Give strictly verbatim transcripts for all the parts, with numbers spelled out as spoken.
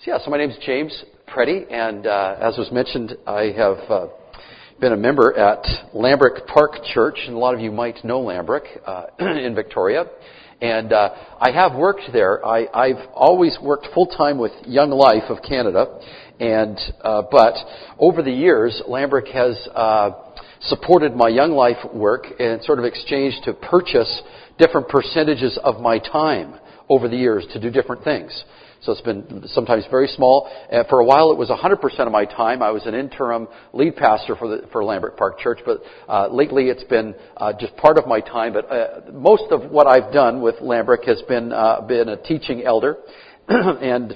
So yeah, so my name is James Preddy, and uh, as was mentioned, I have uh, been a member at Lambrick Park Church, and a lot of you might know Lambrick uh, in Victoria. And uh, I have worked there. I, I've always worked full-time with Young Life of Canada, and uh, but over the years, Lambrick has uh, supported my Young Life work in sort of exchange to purchase different percentages of my time over the years to do different things. So it's been sometimes very small. Uh, for a while, it was one hundred percent of my time. I was an interim lead pastor for the, for Lambrick Park Church, but uh, lately it's been uh, just part of my time. But uh, most of what I've done with Lambrick has been uh, been a teaching elder, and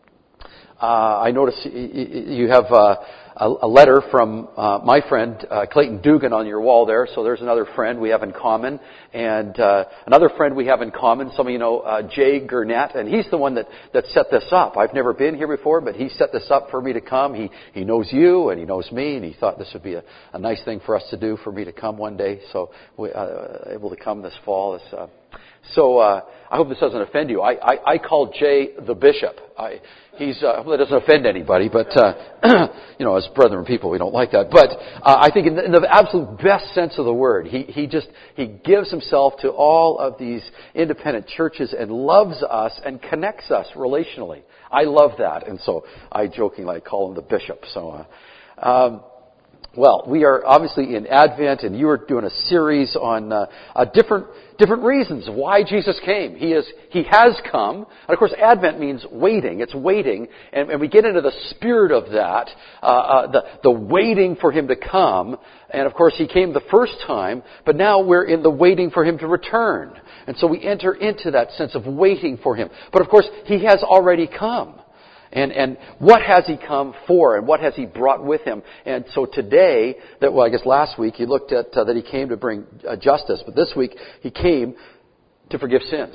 uh, I notice you have uh, a letter from uh, my friend uh, Clayton Dugan on your wall there. So there's another friend we have in common, and uh, another friend we have in common. Some of you know uh, Jay Gurnett, and he's the one that that set this up. I've never been here before, but he set this up for me to come. He he knows you, and he knows me, and he thought this would be a, a nice thing for us to do for me to come one day. So we uh, able to come this fall. This, uh, so uh, I hope this doesn't offend you. I I, I call Jay the bishop. I. He's, uh, well, that doesn't offend anybody, but, uh, you know, as brethren people, we don't like that. But, uh, I think in the, in the absolute best sense of the word, he, he just, he gives himself to all of these independent churches and loves us and connects us relationally. I love that. And so I jokingly call him the bishop. So, uh, um, well, we are obviously in Advent, and you are doing a series on uh, uh, different different reasons why Jesus came. He is He has come, and of course, Advent means waiting. It's waiting, and, and we get into the spirit of that, uh, uh, the the waiting for Him to come. And of course, He came the first time, but now we're in the waiting for Him to return, and so we enter into that sense of waiting for Him. But of course, He has already come. And, and what has He come for, and what has He brought with Him? And so today, that well, I guess last week you looked at uh, that He came to bring uh, justice, but this week He came to forgive sins.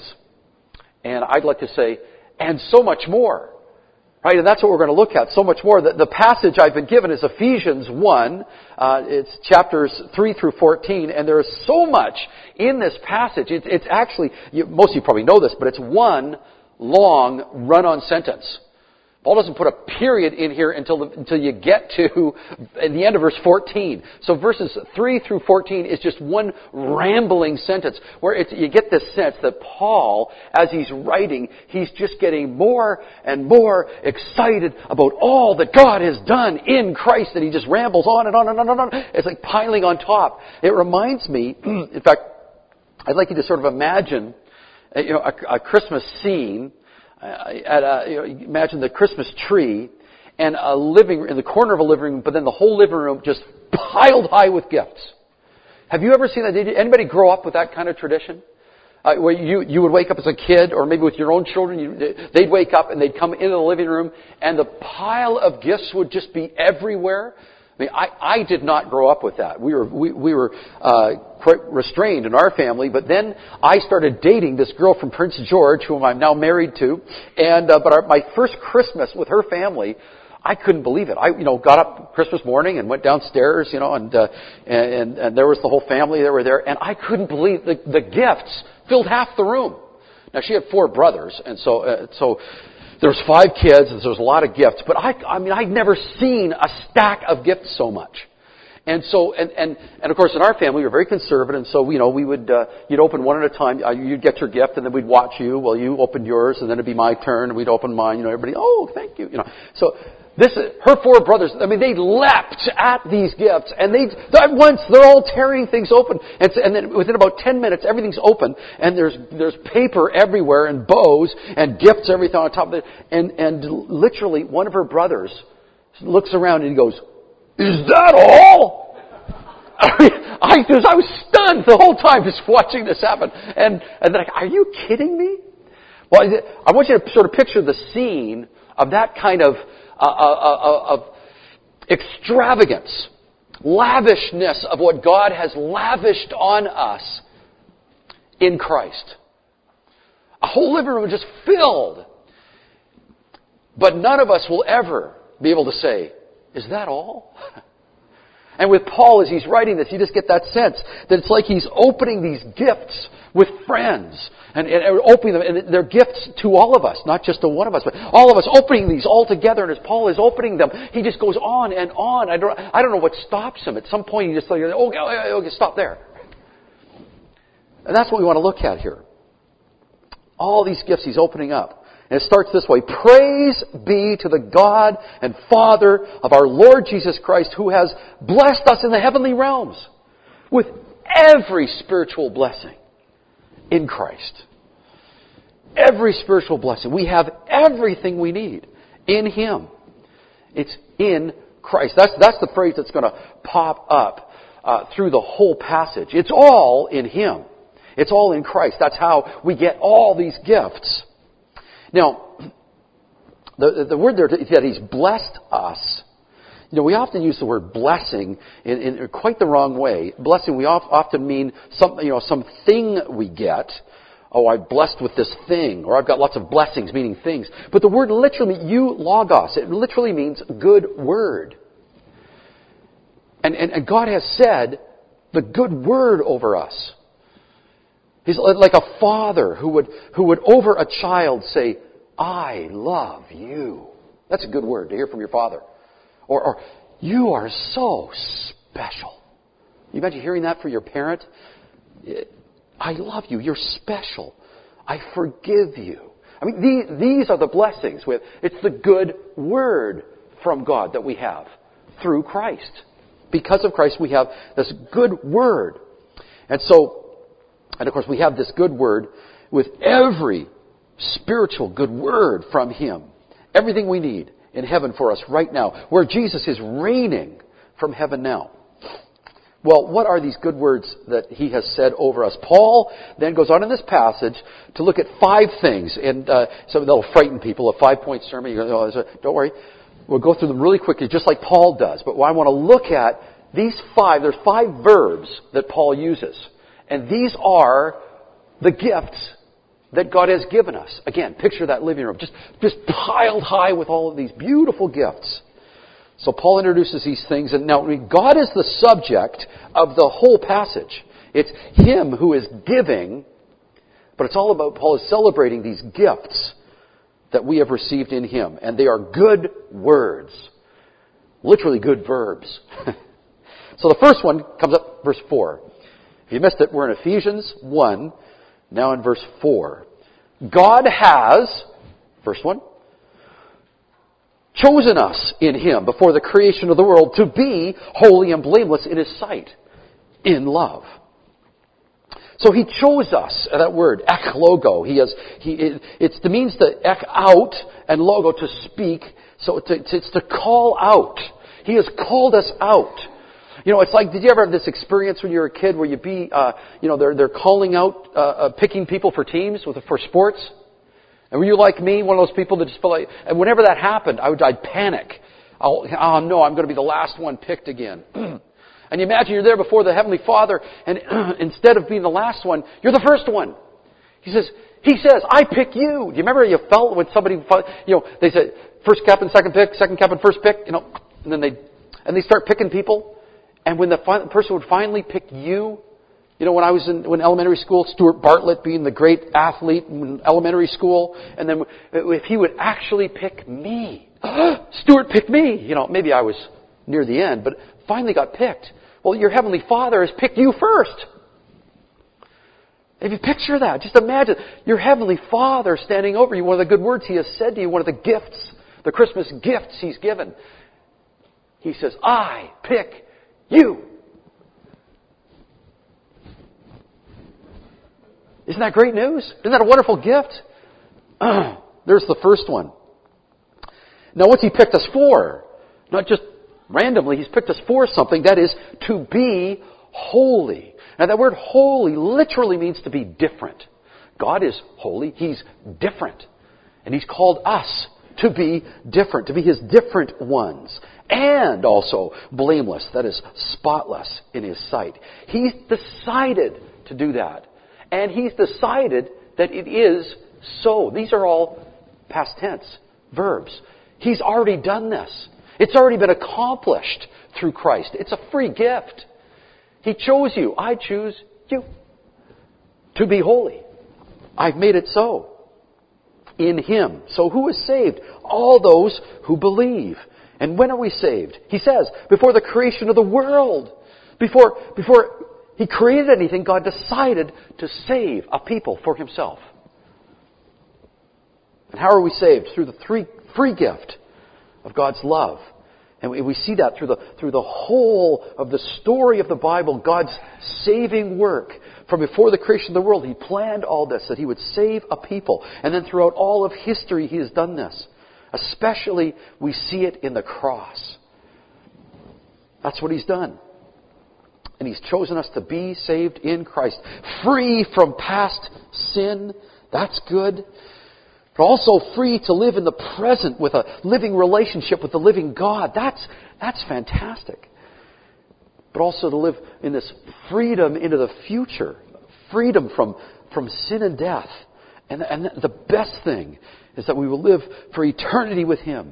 And I'd like to say, and so much more, right? And that's what we're going to look at. So much more. The, the passage I've been given is Ephesians one. Uh, it's chapters three through fourteen, and there is so much in this passage. It's, it's actually, you, most of you probably know this, but it's one long run-on sentence. Paul doesn't put a period in here until the, until you get to the end of verse fourteen. So verses three through fourteen is just one rambling sentence where it's, you get this sense that Paul, as he's writing, he's just getting more and more excited about all that God has done in Christ, and he just rambles on and on and on and on. It's like piling on top. It reminds me, in fact, I'd like you to sort of imagine, you know, a, a Christmas scene. Uh, at a, you know, imagine the Christmas tree and a living in the corner of a living room, but then the whole living room just piled high with gifts. Have you ever seen that? Did anybody grow up with that kind of tradition? Uh, where you you would wake up as a kid, or maybe with your own children, you, they'd wake up and they'd come into the living room, and the pile of gifts would just be everywhere. I mean, I, I did not grow up with that. We were we, we were uh, quite restrained in our family. But then I started dating this girl from Prince George, whom I'm now married to. And uh, but our, my first Christmas with her family, I couldn't believe it. I you know got up Christmas morning and went downstairs, you know, and uh, and and there was the whole family that were there, and I couldn't believe the the gifts filled half the room. Now she had four brothers, and so uh, so. There was five kids, and so there was a lot of gifts. But I, I mean, I'd never seen a stack of gifts so much. And so, and, and, and of course in our family we were very conservative, and so, you know, we would, uh, you'd open one at a time, uh, you'd get your gift, and then we'd watch you while you opened yours, and then it'd be my turn, and we'd open mine, you know, everybody, oh, thank you, you know. So, this, her four brothers, I mean, they leapt at these gifts, and they, at once, they're all tearing things open. And, and then within about ten minutes, everything's open, and there's, there's paper everywhere, and bows, and gifts, everything on top of it. And, and literally, one of her brothers looks around and he goes, "Is that all?" I mean, I, I was stunned the whole time just watching this happen. And, and they're like, "Are you kidding me?" Well, I want you to sort of picture the scene of that kind of Uh, uh, uh, of extravagance, lavishness of what God has lavished on us in Christ. A whole living room just filled. But none of us will ever be able to say, "Is that all?" And with Paul, as he's writing this, you just get that sense that it's like he's opening these gifts with friends. And, and opening them, and they're gifts to all of us, not just to one of us, but all of us opening these all together. And as Paul is opening them, he just goes on and on. I don't, I don't know what stops him. At some point, he just like, okay, okay, okay, stop there. And that's what we want to look at here. All these gifts he's opening up. And it starts this way. Praise be to the God and Father of our Lord Jesus Christ, who has blessed us in the heavenly realms with every spiritual blessing in Christ. Every spiritual blessing. We have everything we need in Him. It's in Christ. That's, that's the phrase that's going to pop up uh, through the whole passage. It's all in Him. It's all in Christ. That's how we get all these gifts. Now, the, the word there that He's blessed us, you know, we often use the word blessing in, in quite the wrong way. Blessing, we often mean some, you know, some thing we get. Oh, I'm blessed with this thing, or I've got lots of blessings, meaning things. But the word literally, eulogos, it literally means good word. And, and, and God has said the good word over us. He's like a father who would, who would over a child say, I love you. That's a good word to hear from your father. Or, or you are so special. You imagine hearing that from your parent? I love you. You're special. I forgive you. I mean, these, these are the blessings. With It's the good word from God that we have through Christ. Because of Christ, we have this good word. And so, and of course, we have this good word with every spiritual good word from Him. Everything we need in heaven for us right now, where Jesus is reigning from heaven now. Well, what are these good words that He has said over us? Paul then goes on in this passage to look at five things, and uh, so that'll frighten people. A five-point sermon. You're going to, oh, don't worry, we'll go through them really quickly, just like Paul does. But I want to look at these five. There's five verbs that Paul uses. And these are the gifts that God has given us. Again, picture that living room, just, just piled high with all of these beautiful gifts. So Paul introduces these things, and now God is the subject of the whole passage. It's Him who is giving, but it's all about Paul is celebrating these gifts that we have received in Him. And they are good words. Literally good verbs. So the first one comes up, verse four. If you missed it, we're in Ephesians one, now in verse four. God has, first one, chosen us in Him before the creation of the world to be holy and blameless in His sight, in love. So He chose us, that word, ek logo. He has, he, it, it's, it means to ek out and logo to speak, so it's to, it's to call out. He has called us out. You know, it's like, did you ever have this experience when you were a kid where you be, uh, you know, they're they're calling out, uh, uh, picking people for teams with for sports, and were you like me, one of those people that just felt like, and whenever that happened, I would I'd panic. I'll, oh no, I'm going to be the last one picked again. And you imagine you're there before the Heavenly Father, and instead of being the last one, you're the first one. He says, He says, I pick you. Do you remember how you felt when somebody, you know, they said first captain, second pick, second captain, first pick, you know, and then they and they start picking people. And when the person would finally pick you, you know, when I was in when elementary school, Stuart Bartlett being the great athlete in elementary school, and then if he would actually pick me, Stuart picked me. You know, maybe I was near the end, but finally got picked. Well, your Heavenly Father has picked you first. If you picture that, just imagine your Heavenly Father standing over you, one of the good words He has said to you, one of the gifts, the Christmas gifts He's given. He says, I pick you. Isn't that great news? Isn't that a wonderful gift? There's the first one. Now what's He picked us for? Not just randomly, He's picked us for something, that is to be holy. Now that word holy literally means to be different. God is holy, He's different. And He's called us to be different, to be His different ones. And also blameless, that is spotless in His sight. He's decided to do that. And He's decided that it is so. These are all past tense verbs. He's already done this. It's already been accomplished through Christ. It's a free gift. He chose you. I choose you to be holy. I've made it so. In Him. So who is saved? All those who believe. And when are we saved? He says, before the creation of the world. Before, before He created anything, God decided to save a people for Himself. And how are we saved? Through the three, free gift of God's love. And we, we see that through the, through the whole of the story of the Bible, God's saving work. From before the creation of the world, He planned all this, that He would save a people. And then throughout all of history, He has done this. Especially, we see it in the cross. That's what He's done. And He's chosen us to be saved in Christ. Free from past sin. That's good. But also free to live in the present with a living relationship with the living God. That's, that's fantastic. But also to live in this freedom into the future. Freedom from, from sin and death. And, and the best thing is that we will live for eternity with Him.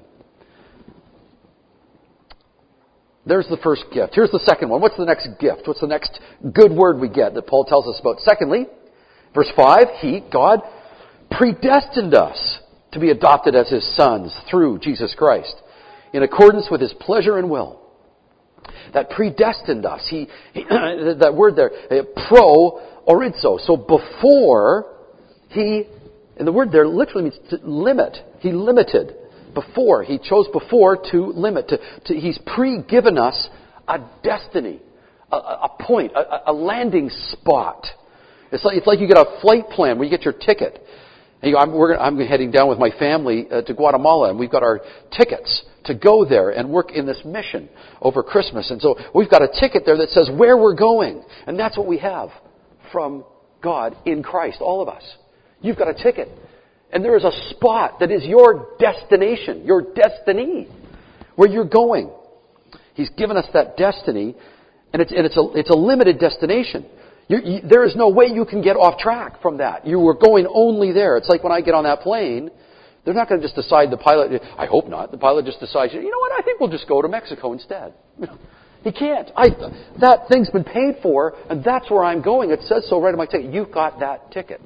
There's the first gift. Here's the second one. What's the next gift? What's the next good word we get that Paul tells us about? Secondly, verse five, He, God, predestined us to be adopted as His sons through Jesus Christ, in accordance with His pleasure and will. That predestined us. He, he that word there, pro orizo. So before He, and the word there literally means to limit. He limited before. He chose before to limit. To, to, he's pre-given us a destiny, a, a point, a, a landing spot. It's like, it's like you get a flight plan where you get your ticket. And you go, I'm, we're, I'm heading down with my family uh, to Guatemala, and we've got our tickets to go there and work in this mission over Christmas. And so we've got a ticket there that says where we're going. And that's what we have from God in Christ, all of us. You've got a ticket. And there is a spot that is your destination, your destiny, where you're going. He's given us that destiny, and it's, and it's, a, it's a limited destination. You, you, there is no way you can get off track from that. You were going only there. It's like when I get on that plane, they're not going to just decide, the pilot, I hope not, the pilot just decides, you know what, I think we'll just go to Mexico instead. He can't. I, that thing's been paid for, and that's where I'm going. It says so right on my ticket. You've got that ticket.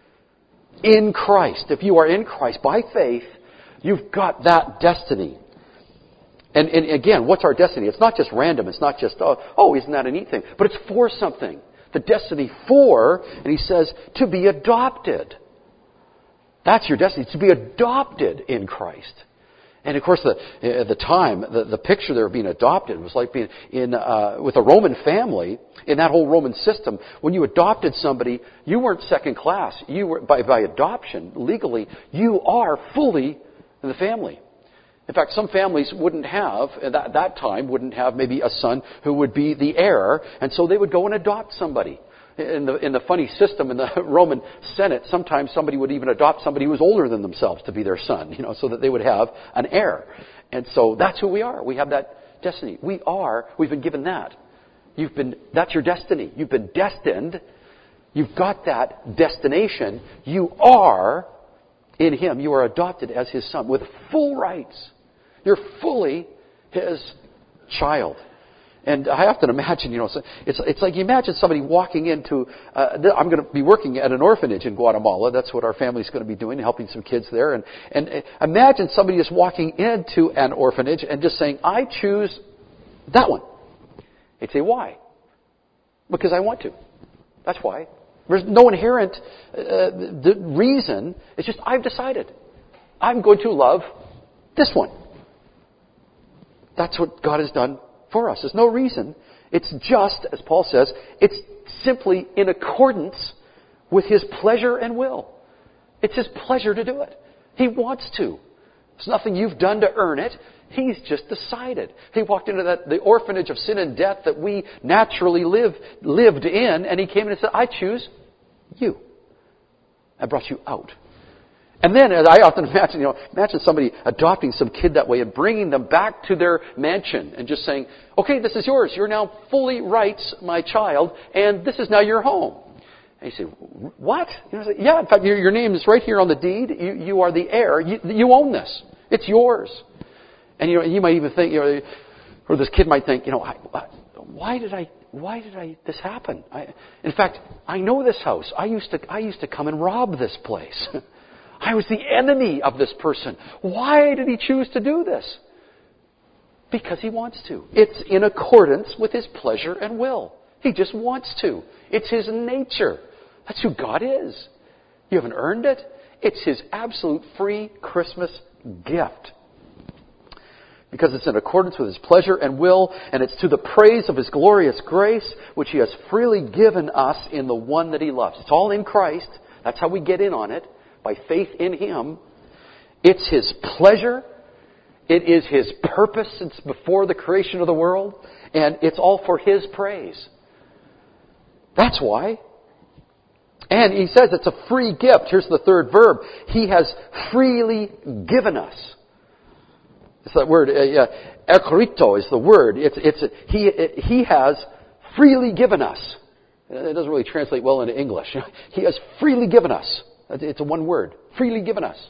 In Christ. If you are in Christ, by faith, you've got that destiny. And, and again, what's our destiny? It's not just random. It's not just, oh, oh, isn't that a neat thing? But it's for something. The destiny for, and he says, to be adopted. That's your destiny, to be adopted in Christ. And of course, the, at the time, the, the picture there of being adopted was like being in uh, with a Roman family. In that whole Roman system, when you adopted somebody, you weren't second class. You were by, by adoption, legally, you are fully in the family. In fact, some families wouldn't have, at that, that time, wouldn't have maybe a son who would be the heir, and so they would go and adopt somebody. In the, in the funny system in the Roman Senate, sometimes somebody would even adopt somebody who was older than themselves to be their son, you know, so that they would have an heir. And so that's who we are. We have that destiny. We are, we've been given that. You've been, that's your destiny. You've been destined. You've got that destination. You are in Him. You are adopted as His son with full rights. You're fully His child. And I often imagine, you know, it's it's like you imagine somebody walking into, uh, I'm going to be working at an orphanage in Guatemala. That's what our family's going to be doing, helping some kids there. And, and imagine somebody just walking into an orphanage and just saying, I choose that one. They'd say, why? Because I want to. That's why. There's no inherent uh, reason. It's just, I've decided. I'm going to love this one. That's what God has done for us. There's no reason. It's just, as Paul says, it's simply in accordance with His pleasure and will. It's His pleasure to do it. He wants to. There's nothing you've done to earn it. He's just decided. He walked into that the orphanage of sin and death that we naturally live, lived in, and He came in and said, I choose you. I brought you out. And then, as I often imagine, you know, imagine somebody adopting some kid that way and bringing them back to their mansion and just saying, okay, this is yours. You're now fully rights, my child, and this is now your home. And you say, what? You know, yeah, in fact, your, your name is right here on the deed. You, you are the heir. You, you own this. It's yours. And you know, you might even think, you know, or this kid might think, you know, I, why did I, why did I, this happen? I, in fact, I know this house. I used to, I used to come and rob this place. I was the enemy of this person. Why did he choose to do this? Because he wants to. It's in accordance with his pleasure and will. He just wants to. It's his nature. That's who God is. You haven't earned it. It's his absolute free Christmas gift. Because it's in accordance with his pleasure and will, and it's to the praise of his glorious grace, which he has freely given us in the one that he loves. It's all in Christ. That's how we get in on it, by faith in him. It's his pleasure. It is his purpose since before the creation of the world, and it's all for his praise. That's why. And he says it's a free gift. Here's the third verb. He has freely given us. It's that word, uh, ekrito is the word. It's, it's, he, it, he has freely given us. It doesn't really translate well into English. He has freely given us. It's a one word. Freely given us.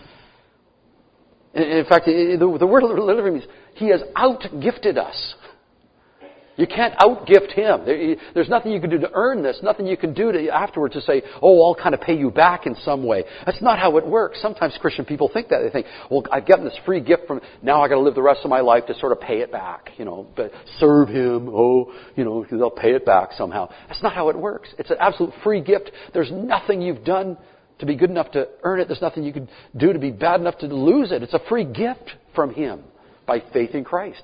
In fact, the, the word literally means he has out-gifted us. You can't out-gift him. There, there's nothing you can do to earn this, nothing you can do to afterwards to say, oh, I'll kind of pay you back in some way. That's not how it works. Sometimes Christian people think that. They think, well, I've gotten this free gift from, now I've got to live the rest of my life to sort of pay it back. You know, but serve him, oh, you know, they'll pay it back somehow. That's not how it works. It's an absolute free gift. There's nothing you've done to be good enough to earn it. There's nothing you can do to be bad enough to lose it. It's a free gift from him by faith in Christ.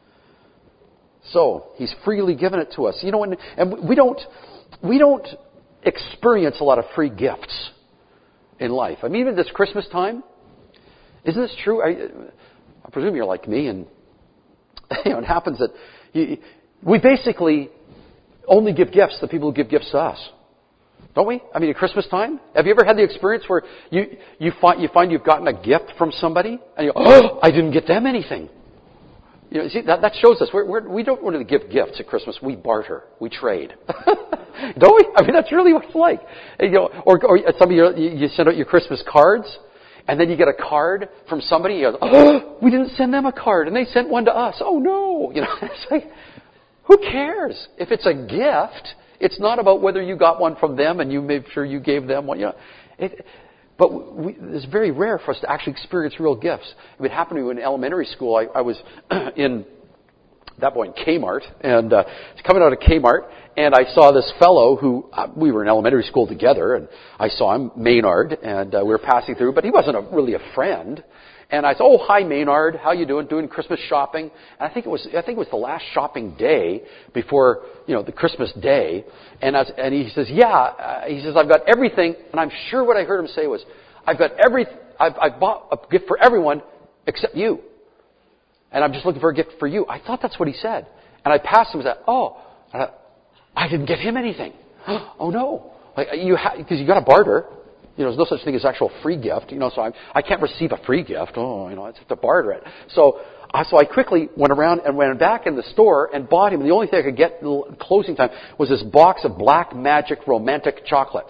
So, he's freely given it to us. You know, and, and we don't we don't experience a lot of free gifts in life. I mean, even this Christmas time, isn't this true? I, I presume you're like me, and you know, it happens that you, we basically only give gifts to people who give gifts to us. Don't we? I mean, at Christmas time, have you ever had the experience where you, you find you find you've gotten a gift from somebody, and you go, oh, I didn't get them anything. You know, see, that, that shows us we're, we're, we don't want to give gifts at Christmas. We barter, we trade, don't we? I mean, that's really what it's like. You know, or, or some of you, you send out your Christmas cards, and then you get a card from somebody. You go, oh, we didn't send them a card, and they sent one to us. Oh no! You know, it's like, who cares if it's a gift? It's not about whether you got one from them and you made sure you gave them one. You know, it, but we, it's very rare for us to actually experience real gifts. It would happen to me in elementary school. I, I was in that point Kmart, and uh, coming out of Kmart, and I saw this fellow who uh, we were in elementary school together, and I saw him, Maynard, and uh, we were passing through, but he wasn't a, really a friend. And I said, "Oh, hi, Maynard. How you doing? Doing Christmas shopping?" And I think it was, I think it was the last shopping day before, you know, the Christmas day. And I was, and he says, "Yeah." Uh, he says, "I've got everything." And I'm sure what I heard him say was, "I've got every, I've, I've bought a gift for everyone except you. And I'm just looking for a gift for you." I thought that's what he said. And I passed him and said, "Oh, I, I didn't get him anything." Oh no, like you ha- because you got to barter. You know, there's no such thing as actual free gift. You know, so I, I can't receive a free gift. Oh, you know, I have to barter it. So, uh, so I quickly went around and went back in the store and bought him. And the only thing I could get at closing time was this box of Black Magic romantic chocolates.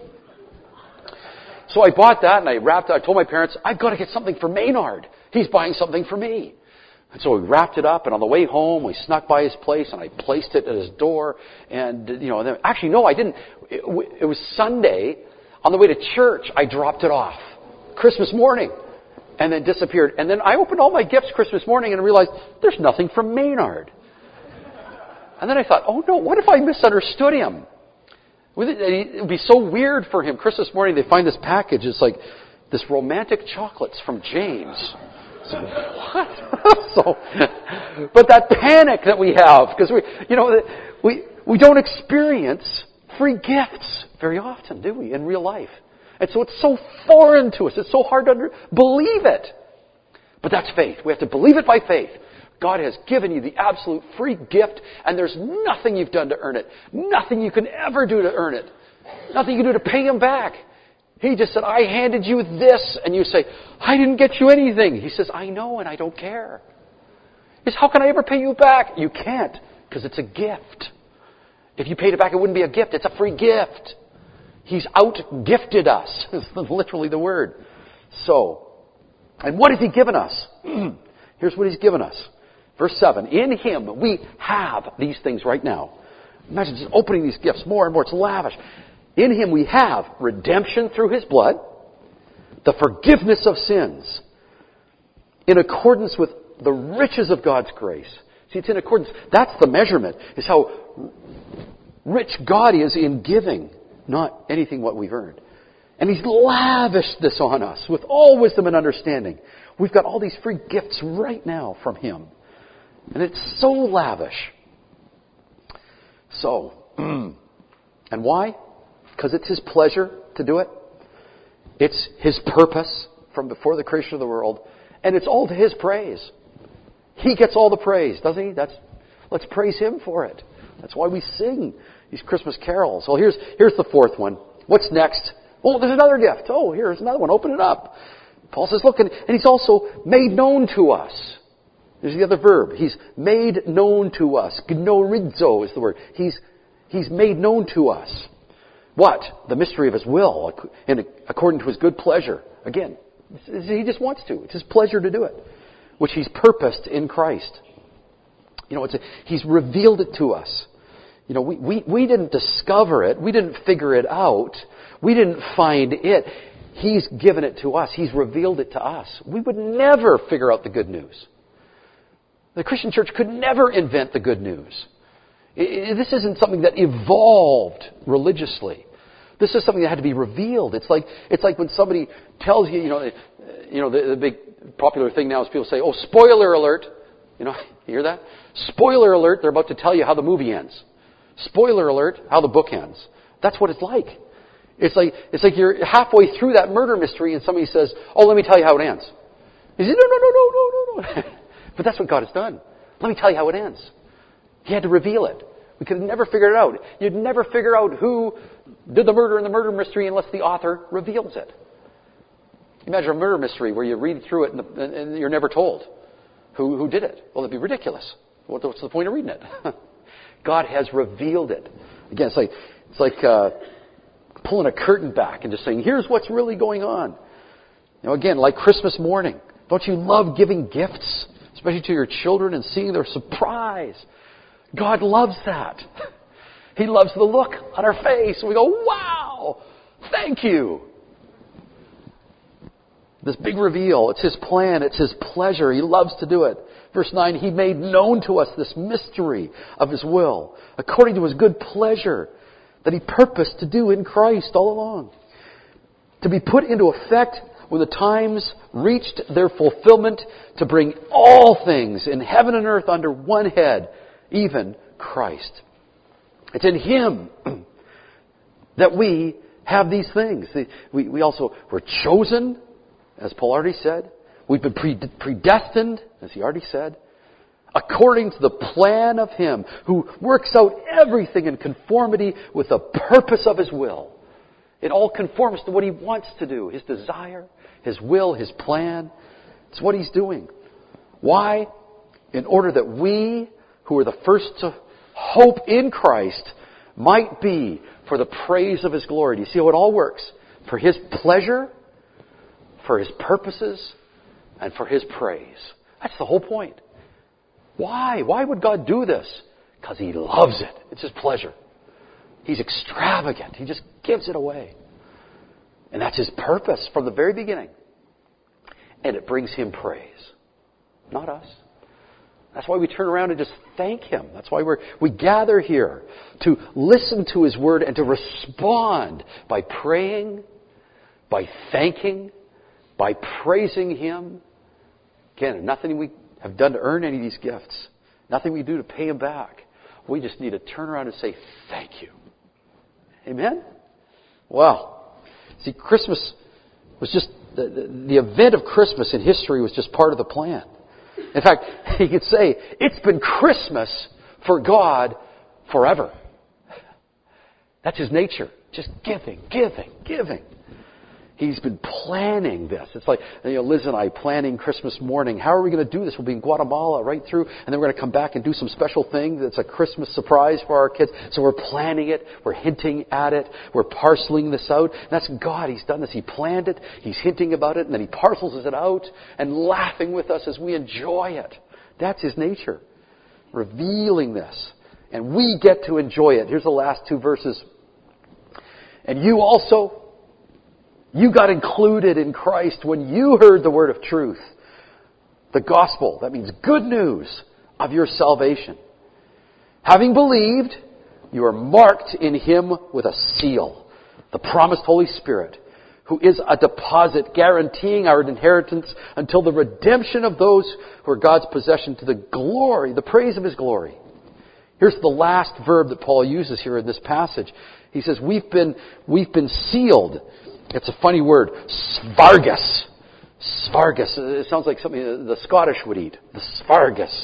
So I bought that and I wrapped it. I told my parents, I've got to get something for Maynard. He's buying something for me. And so we wrapped it up, and on the way home, we snuck by his place, and I placed it at his door. And, you know, then, actually, no, I didn't. It, it was Sunday. On the way to church, I dropped it off. Christmas morning. And then disappeared. And then I opened all my gifts Christmas morning and realized there's nothing from Maynard. And then I thought, oh no, what if I misunderstood him? It would be so weird for him. Christmas morning, they find this package. It's like this romantic chocolates from James. So, what? so, but that panic that we have, because we, you know, we we don't experience free gifts very often, do we, in real life? And so it's so foreign to us. It's so hard to under- believe it. But that's faith. We have to believe it by faith. God has given you the absolute free gift, and there's nothing you've done to earn it. Nothing you can ever do to earn it. Nothing you can do to pay Him back. He just said, I handed you this, and you say, I didn't get you anything. He says, I know, and I don't care. He says, how can I ever pay you back? You can't, because it's a gift. If you paid it back, it wouldn't be a gift. It's a free gift. He's out-gifted us. That's literally the word. So, and what has He given us? Here's what He's given us. Verse seven, in Him we have these things right now. Imagine just opening these gifts more and more. It's lavish. In Him we have redemption through His blood, the forgiveness of sins, in accordance with the riches of God's grace. See, it's in accordance. That's the measurement, is how rich God is in giving, not anything what we've earned. And He's lavished this on us with all wisdom and understanding. We've got all these free gifts right now from Him. And it's so lavish. So, and why? Because it's His pleasure to do it. It's His purpose from before the creation of the world. And it's all to His praise. He gets all the praise, doesn't He? That's, let's praise Him for it. That's why we sing these Christmas carols. Well, here's, here's the fourth one. What's next? Oh, there's another gift. Oh, here's another one. Open it up. Paul says, look, and He's also made known to us. There's the other verb. He's made known to us. Gnorizo is the word. He's, he's made known to us. What? The mystery of His will, and according to His good pleasure. Again, He just wants to. It's His pleasure to do it, which He's purposed in Christ. You know, it's a, He's revealed it to us. You know, we, we, we didn't discover it. We didn't figure it out. We didn't find it. He's given it to us. He's revealed it to us. We would never figure out the good news. The Christian church could never invent the good news. This isn't something that evolved religiously. This is something that had to be revealed. It's like it's like when somebody tells you, you know, you know, the, the big popular thing now is people say, "Oh, spoiler alert!" You know, you hear that? Spoiler alert! They're about to tell you how the movie ends. Spoiler alert! How the book ends. That's what it's like. It's like it's like you're halfway through that murder mystery and somebody says, "Oh, let me tell you how it ends." You say, "No, no, no, no, no, no, no." But that's what God has done. Let me tell you how it ends. He had to reveal it. We could have never figured it out. You'd never figure out who did the murder in the murder mystery unless the author reveals it. Imagine a murder mystery where you read through it and, the, and you're never told who, who did it. Well, it'd be ridiculous. What's the point of reading it? God has revealed it. Again, it's like it's like uh, pulling a curtain back and just saying, "Here's what's really going on." You know, again, like Christmas morning. Don't you love giving gifts, especially to your children, and seeing their surprise? God loves that. He loves the look on our face. We go, "Wow, thank you." This big reveal, it's His plan, it's His pleasure. He loves to do it. Verse nine, He made known to us this mystery of His will, according to His good pleasure, that He purposed to do in Christ all along, to be put into effect when the times reached their fulfillment, to bring all things in heaven and earth under one head, even Christ. It's in Him that we have these things. We, we also were chosen, as Paul already said. We've been predestined, as he already said, according to the plan of Him who works out everything in conformity with the purpose of His will. It all conforms to what He wants to do, His desire, His will, His plan. It's what He's doing. Why? In order that we, who are the first to hope in Christ, might be for the praise of His glory. Do you see how it all works? For His pleasure, for His purposes, and for His praise. That's the whole point. Why? Why would God do this? Because He loves it. It's His pleasure. He's extravagant. He just gives it away. And that's His purpose from the very beginning. And it brings Him praise. Not us. That's why we turn around and just thank Him. That's why we're, we gather here to listen to His Word and to respond by praying, by thanking, by praising Him. Again, nothing we have done to earn any of these gifts. Nothing we do to pay Him back. We just need to turn around and say, thank you. Amen? Well, see, Christmas was just, the, the, the event of Christmas in history was just part of the plan. In fact, you could say, it's been Christmas for God forever. That's His nature. Just giving, giving, giving. He's been planning this. It's like, you know, Liz and I planning Christmas morning. How are we going to do this? We'll be in Guatemala right through, and then we're going to come back and do some special thing that's a Christmas surprise for our kids. So we're planning it. We're hinting at it. We're parceling this out. And that's God. He's done this. He planned it. He's hinting about it, and then He parcels it out and laughing with us as we enjoy it. That's His nature. Revealing this. And we get to enjoy it. Here's the last two verses. And you also... You got included in Christ when you heard the word of truth. The gospel, that means good news of your salvation. Having believed, you are marked in Him with a seal, the promised Holy Spirit, who is a deposit guaranteeing our inheritance until the redemption of those who are God's possession to the glory, the praise of His glory. Here's the last verb that Paul uses here in this passage. He says, we've been, we've been sealed. It's a funny word. Svargus. Svargus. It sounds like something the Scottish would eat. The Svargus.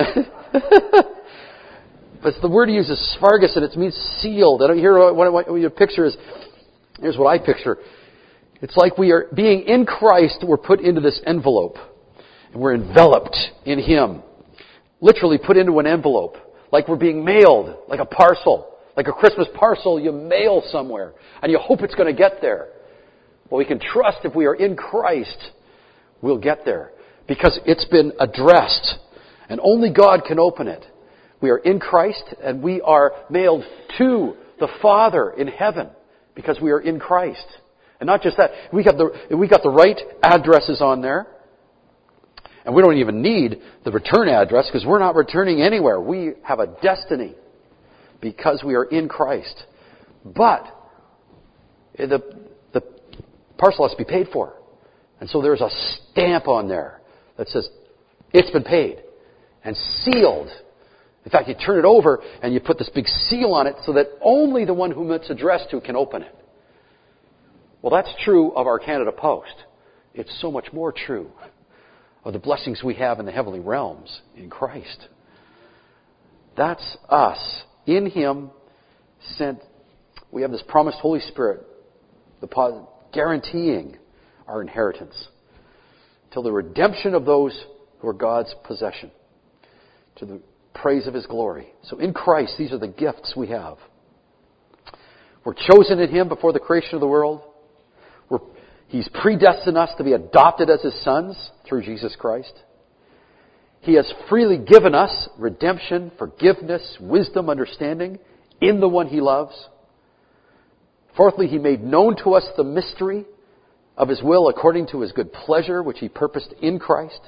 But the word he uses, Svargus, and it means sealed. And here, what, what, what your picture is, here's what I picture. It's like we are, being in Christ, we're put into this envelope. And we're enveloped in Him. Literally put into an envelope. Like we're being mailed. Like a parcel. Like a Christmas parcel you mail somewhere. And you hope it's going to get there. Well, we can trust if we are in Christ, we'll get there. Because it's been addressed. And only God can open it. We are in Christ and we are mailed to the Father in heaven. Because we are in Christ. And not just that, we got the, we got the right addresses on there. And we don't even need the return address because we're not returning anywhere. We have a destiny because we are in Christ. But the, the parcel has to be paid for. And so there's a stamp on there that says, it's been paid and sealed. In fact, you turn it over and you put this big seal on it so that only the one whom it's addressed to can open it. Well, that's true of our Canada Post. It's so much more true of the blessings we have in the heavenly realms in Christ. That's us. In Him, sent, we have this promised Holy Spirit, the guaranteeing our inheritance till the redemption of those who are God's possession, to the praise of His glory. So in Christ, these are the gifts we have. We're chosen in Him before the creation of the world. We're, He's predestined us to be adopted as His sons through Jesus Christ. He has freely given us redemption, forgiveness, wisdom, understanding in the one He loves. Fourthly, He made known to us the mystery of His will according to His good pleasure, which He purposed in Christ.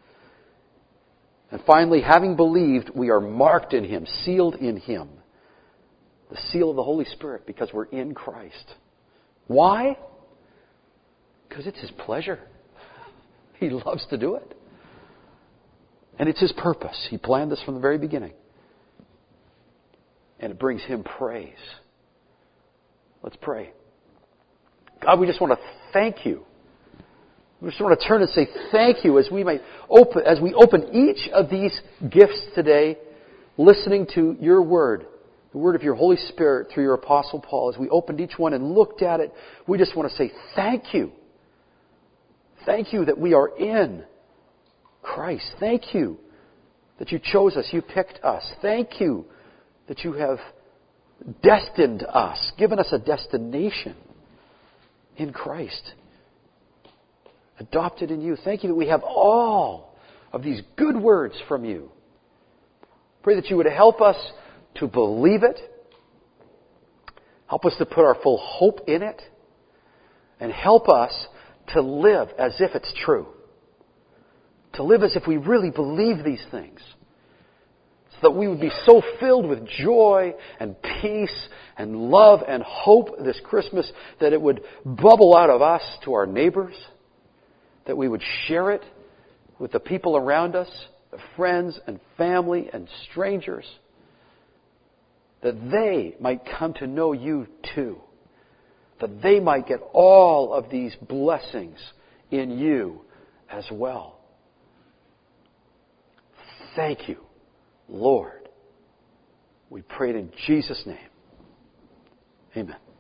And finally, having believed, we are marked in Him, sealed in Him. The seal of the Holy Spirit, because we're in Christ. Why? Because it's His pleasure. He loves to do it. And it's His purpose. He planned this from the very beginning. And it brings Him praise. Let's pray. God, we just want to thank You. We just want to turn and say thank You as we might open, as we open each of these gifts today, listening to Your Word, the Word of Your Holy Spirit through Your Apostle Paul. As we opened each one and looked at it, we just want to say thank You. Thank You that we are in Christ. Thank You that You chose us. You picked us. Thank You that You have destined us, given us a destination in Christ. Adopted in You. Thank You that we have all of these good words from You. Pray that You would help us to believe it. Help us to put our full hope in it. And help us to live as if it's true. To live as if we really believe these things. So that we would be so filled with joy and peace and love and hope this Christmas that it would bubble out of us to our neighbors. That we would share it with the people around us, the friends and family and strangers. That they might come to know You too. That they might get all of these blessings in You as well. Thank You, Lord. We pray it in Jesus' name. Amen.